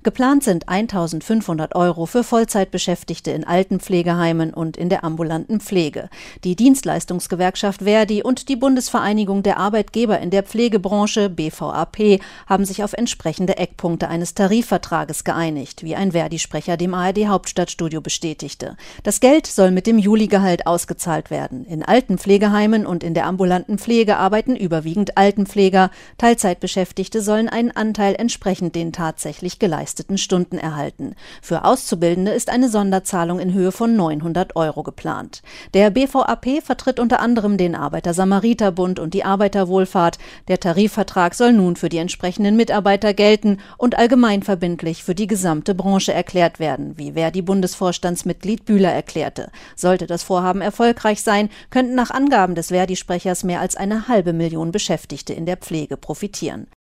Geplant sind 1.500 € für Vollzeitbeschäftigte in Altenpflegeheimen und in der ambulanten Pflege. Die Dienstleistungsgewerkschaft ver.di und die Bundesvereinigung der Arbeitgeber in der Pflegebranche BVAP haben sich auf entsprechende Eckpunkte eines Tarifvertrages geeinigt, wie ein ver.di-Sprecher dem ARD-Hauptstadtstudio bestätigte. Das Geld soll mit dem Juligehalt ausgezahlt werden. In Altenpflegeheimen und in der ambulanten Pflege arbeiten überwiegend Altenpfleger. Teilzeitbeschäftigte sollen einen Anteil entsprechend den tatsächlich geleisteten Stunden erhalten. Für Auszubildende ist eine Sonderzahlung in Höhe von 900 € geplant. Der BVAP vertritt unter anderem den Arbeiter-Samariter-Bund und die Arbeiterwohlfahrt. Der Tarifvertrag soll nun für die entsprechenden Mitarbeiter gelten und allgemeinverbindlich für die gesamte Branche erklärt werden, wie ver.di-Bundesvorstandsmitglied Bühler erklärte. Sollte das Vorhaben erfolgreich sein, könnten nach Angaben des ver.di-Sprechers mehr als 500.000 Beschäftigte in der Pflege profitieren.